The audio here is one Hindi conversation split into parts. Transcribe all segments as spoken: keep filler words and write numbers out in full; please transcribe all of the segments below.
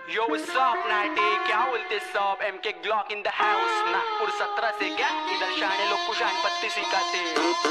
यो व्हाट्स अप नाटे, क्या बोलते सब? M K Glock in the house, Nagpur सत्रह से क्या इधर शाने लोग को शान पत्ती सिखाते।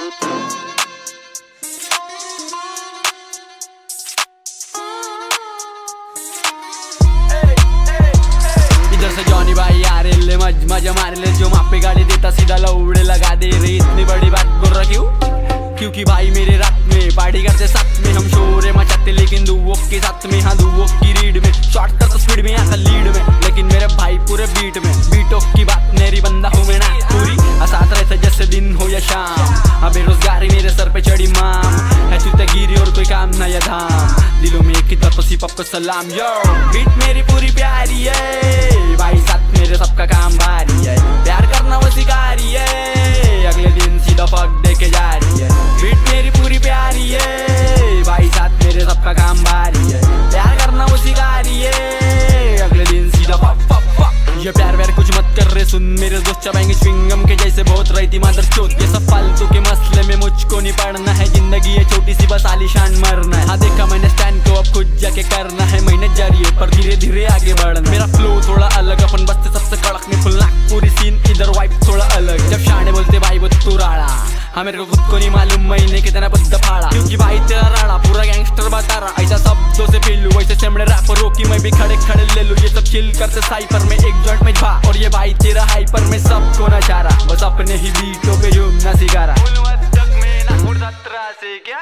इधर से जॉनी भाई आ रहे ले मज मजा मार ले, जो माँ पे गाड़ी देता सीधा लौड़े लगा दे रे। इतनी बड़ी बात बोल रहा क्यों? क्योंकि भाई मेरे रात में पार्टी करते साथ में, हम शोरे मचाते लेकिन दुओं के साथ में। हाँ दुओं की रीड में शॉर्ट कर तो स्पीड में, यहाँ लीड में, लेकिन मेरे भाई पूरे बीट में। बीटों की बात मेरी बंदा हूँ मैं ना पूरी, साथ रहते जैसे दिन हो या शाम। अब बेरोजगारी मेरे सर पे चढ़ी माम, है चुतगिरी और कोई काम ना या धाम। दिलों में एक ही तरफ सिर्फ आपको सलाम। यो बीट मेरी पूरी प्यारी है, भाई साथ मेरे सबका काम भारी है। प्यार करना वो सिखारी है, अगले दिन सीधा फक दे के जा रही है। बीट मेरी पूरी प्यारी है, भाई साथ मेरे सबका काम भारी है। प्यार करना वो सिखारी है, अगले दिन सीधा फक फक फक। ये प्यार व्यार कुछ मत कर रे सुन, मेरे दोस्त चबाएंगे स्विंगम के जैसे बहुत रहती मादर चोट। ये सब फालतू के मसले में मुझको नहीं पड़ना है, जिंदगी है छोटी सी बस आलीशान मरना है। हाँ देखा मैंने स्टैंड को अब खुद जाके करना है, महीने जारी है पर धीरे धीरे आगे बढ़ना। मेरा फ्लो थोड़ा अलग, अपन बसते सबसे कड़क में फुल नागपुरी सीन, इधर वाइब थोड़ा अलग। जब शाने बोलते भाई वो तू राड़ा, हाँ मेरे को खुद को नहीं मालूम मैंने कितना बुद्ध फाड़ा। क्योंकि भाई तेरा राड़ा पूरा गैंगस्टर बता रहा, ऐसा शब्दों से फीलू वैसे चमड़े रैपरों की मैं भी खड़े खड़े ले लूं। ये सब चिल करते साइपर में एक जॉइंट में भा, और ये भाई तेरा हाइपर में सबको नचारा, बस अपने ही बीटों पे झूमना सिखा रहा। से क्या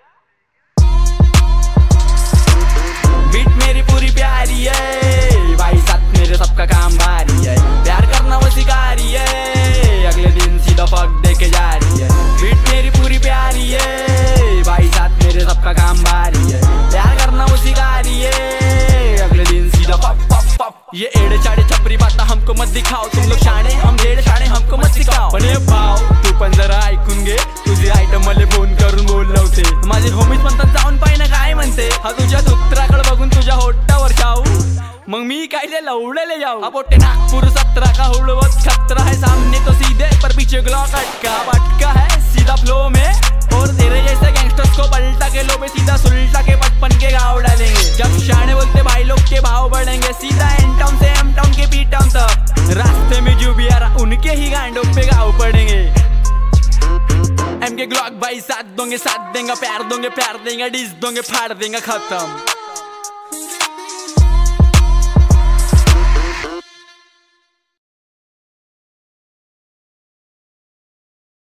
बीट मेरी पूरी प्यारी है, भाई साथ मेरे सबका काम भारी है। प्यार करना वो सिखारी है, अगले दिन सीधा फक दे के जा रही है। बीट मेरी पूरी प्यारी है, भाई साथ मेरे सबका काम भारी है। प्यार करना वो सिखारी है, अगले दिन सीधा फक फक फक। ये एड़े चाड़े छपरी बाता हमको मत दिखाओ, तुम लोग शाणे हम जेड़े शाणे हमको मत सिखाओ। पण हे भाव तू पण जरा ऐकून घे, तुझे आयटम मला फोन करून बोलवते। माझे होमीज म्हणतात जाऊन पाय ना काय म्हणते, हा तुझ्या सूत्राकडे बघून तुझ्या होट्टावर जाऊ, मग मी कायले लवडले जाऊ। अब बोटे नागपुर सत्रह का हुड़वत खतरा है, सामने तो सीधे पर पीछे ग्लॉक अटका पटका है सीधा फ्लो में। और तेरे जैसे गैंगस्टर्स को पलटा के लो पे सीधा सुलटा के पचपन के गाँव डालेंगे। जब शाने बोलते भाई लोग के भाव बढ़ेंगे, सीधा एन टाउन से एम टाउन के पी टाउन तक। रास्ते में जो भी आ रहा उनके ही गांडों पे गाँव पड़ेंगे। एम के ग्लॉक भाई साथ दोगे साथ देंगे, प्यार दोगे प्यार देंगे, डिस दोगे फाड़ देंगे खत्म।